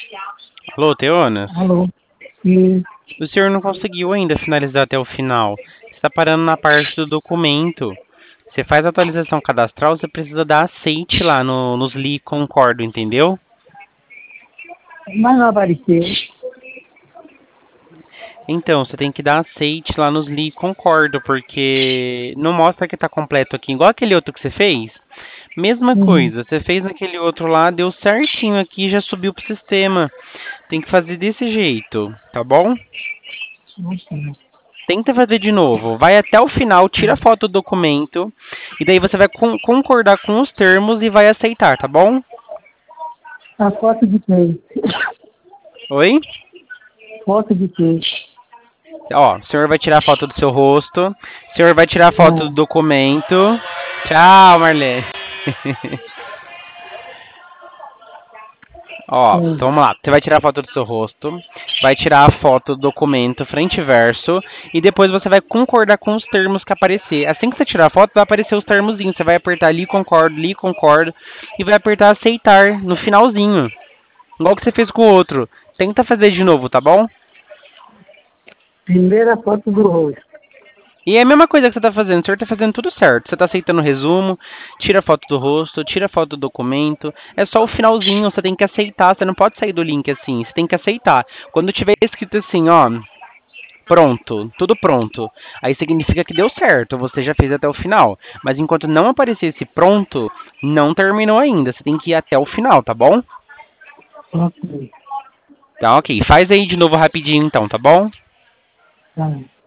Alô, Teonas? Alô? Sim, O senhor não conseguiu ainda finalizar até o final. Você está parando na parte do documento. Você faz a atualização cadastral, você precisa dar aceite lá nos li concordo, entendeu? mas não apareceu. Então, você tem que dar aceite lá nos li concordo, porque não mostra que está completo aqui. Igual aquele outro que você fez. Mesma Uhum. coisa, você fez naquele outro lá, deu certinho aqui, já subiu pro sistema. Tem que fazer desse jeito, tá bom? Nossa, Tenta fazer de novo. Vai até o final, tira a foto do documento. E daí você vai concordar com os termos e vai aceitar, tá bom? a foto de quem? Oi? Foto de quem? Ó, o senhor vai tirar a foto do seu rosto. O senhor vai tirar a foto do Ah, documento. Tchau, Marlene. Ó, sim. então vamos lá. Você vai tirar a foto do seu rosto, vai tirar a foto do documento frente e verso, e depois você vai concordar com os termos que aparecer. Assim que você tirar a foto, vai aparecer os termozinhos. Você vai apertar ali concordo, e vai apertar aceitar no finalzinho. Igual que você fez com o outro. Tenta fazer de novo, tá bom? Primeira foto do rosto. E é a mesma coisa que você está fazendo, o senhor está fazendo tudo certo. Você está aceitando o resumo, tira a foto do rosto, tira a foto do documento. É só o finalzinho, você tem que aceitar, você não pode sair do link assim, você tem que aceitar. Quando tiver escrito assim, ó, pronto, tudo pronto, aí significa que deu certo, você já fez até o final. Mas enquanto não aparecer esse pronto, não terminou ainda, você tem que ir até o final, tá bom? Ok. Tá, ok. Faz aí de novo rapidinho então, tá bom? Tá.